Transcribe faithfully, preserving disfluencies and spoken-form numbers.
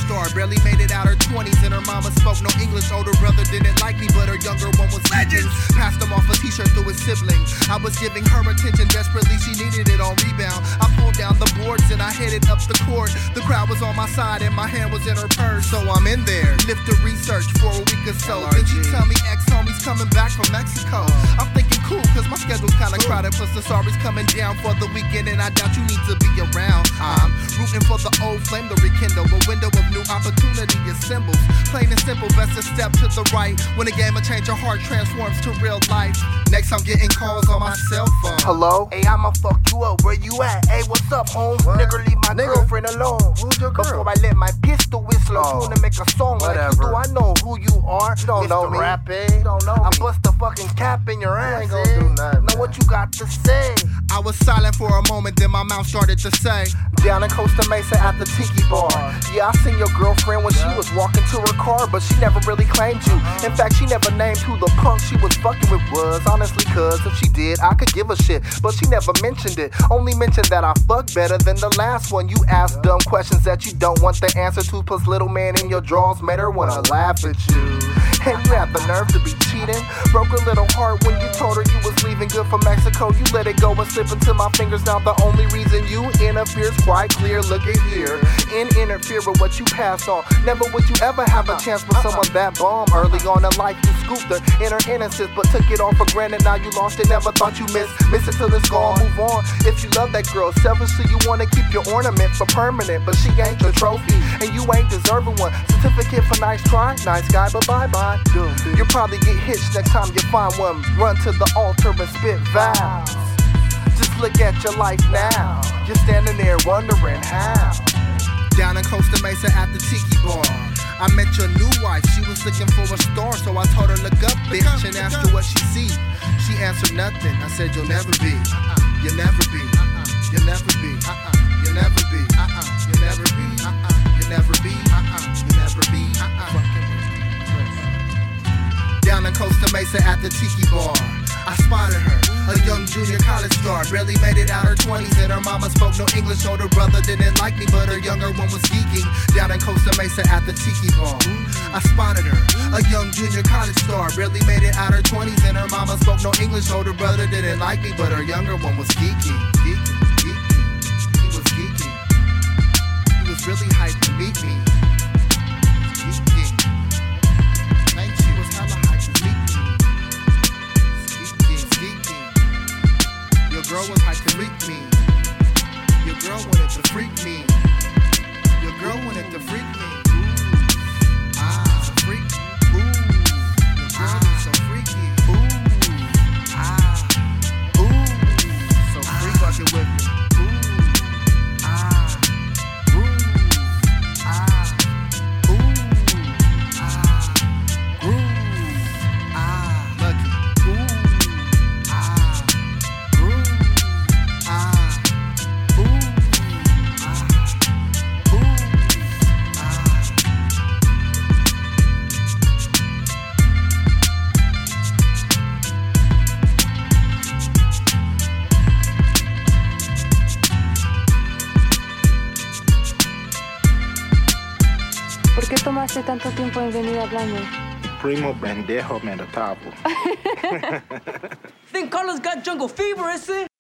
star, barely made it out her twenties, and her mama spoke no English. Older brother didn't like me, but her younger one was legend. Passed him off a t-shirt through his sibling. I was giving her attention desperately, she needed it on rebound. I pulled down the boards and I headed up the court. The crowd was on my side and my hand was in her purse. So I'm in there, lift the research for a week or so. Then she tell me ex-homies coming back from Mexico. I'm thinking cool, cause my schedule's kinda crowded. Plus the sorry's coming down for the weekend, and I doubt you need to be around. I'm rooting for the old flame to rekindle. A window of new opportunity assembles. Plain and simple, best to step to the right. When a game of change, your heart transforms to real life. Next I'm getting calls on my cell phone. Hello? Hey, I'ma fuck you up. Where you at? Hey, what's up, home? What? Nigga, leave my Nigga. girlfriend alone. Who's your girl? Before I let my pistol whistle oh. tune to make a song. Whatever. Like you do, I know who you are. You don't Mister know me. Rapping. You don't know I me. bust a fucking cap in your ass. You ain't gonna do nothing. Know what you got to say? I was silent for a moment, then my mouth started to say, down in Costa Mesa at the Tiki Bar. Yeah, I seen your girlfriend when she was walking to her car, but she never really claimed you. In fact, she never named who the punk she was fucking with was. Honestly, cuz if she did, I could give a shit. But she never mentioned it. Only mentioned that I fuck better than the last one. You asked dumb questions that you don't want the answer to. Plus, little man in your drawers made her wanna laugh at you. And you have the nerve to be cheating. Broke a little heart when you told her you was leaving good for Mexico. You let it go and slip into my fingers. Now the only reason you interfere's quite clear. Look at here, and interfere with what you passed on. Never would you ever have a chance with someone that bomb. Early on in life you scooped her in her innocence, but took it all for granted. Now you lost it, never thought you missed. Miss it till it's gone, move on. If you love that girl, selfishly you wanna keep your ornament for permanent, but she ain't your trophy, and you ain't deserving one. Certificate for nice try, nice guy, but bye bye. You'll probably get hitched next time you find one. Run to the altar and spit vows. Just look at your life now. You're standing there wondering how. Down in Costa Mesa at the Tiki Bar, I met your new wife. She was looking for a star, so I told her look up, bitch, and asked her what she see. She answered nothing. I said you'll never be, you'll never be, you'll never be, you'll never be, you'll never be, you'll never be, you'll never be. Down in Costa Mesa at the Tiki Bar, I spotted her, a young junior college star. Barely made it out her twenties, and her mama spoke no English. Older brother didn't like me, but her younger one was geeking. Down in Costa Mesa at the Tiki Bar, I spotted her, a young junior college star. Barely made it out her twenties, and her mama spoke no English. Older brother didn't like me, but her younger one was geeking. Geeking, geeking, he was geeking. He was really hyped to meet me. Geeking. Like she was hella hyped to meet me. Geeking, geeking. Your girl was hyped to meet me. Your girl wanted to freak me. Your girl wanted to freak me. Ooh, ah, freak. Ooh, your girl is so freaky. Ooh, ah, ooh, so freak fucking with me. Ooh, ah, ooh, ah, ooh, ah, ooh, ah, lucky. Ooh, ah, ooh, ah, ooh, ah, ooh, ¿Por qué tomaste tanto tiempo en venir a hablarme? Primo pendejo me notable. Think Carlos got jungle fever, is it?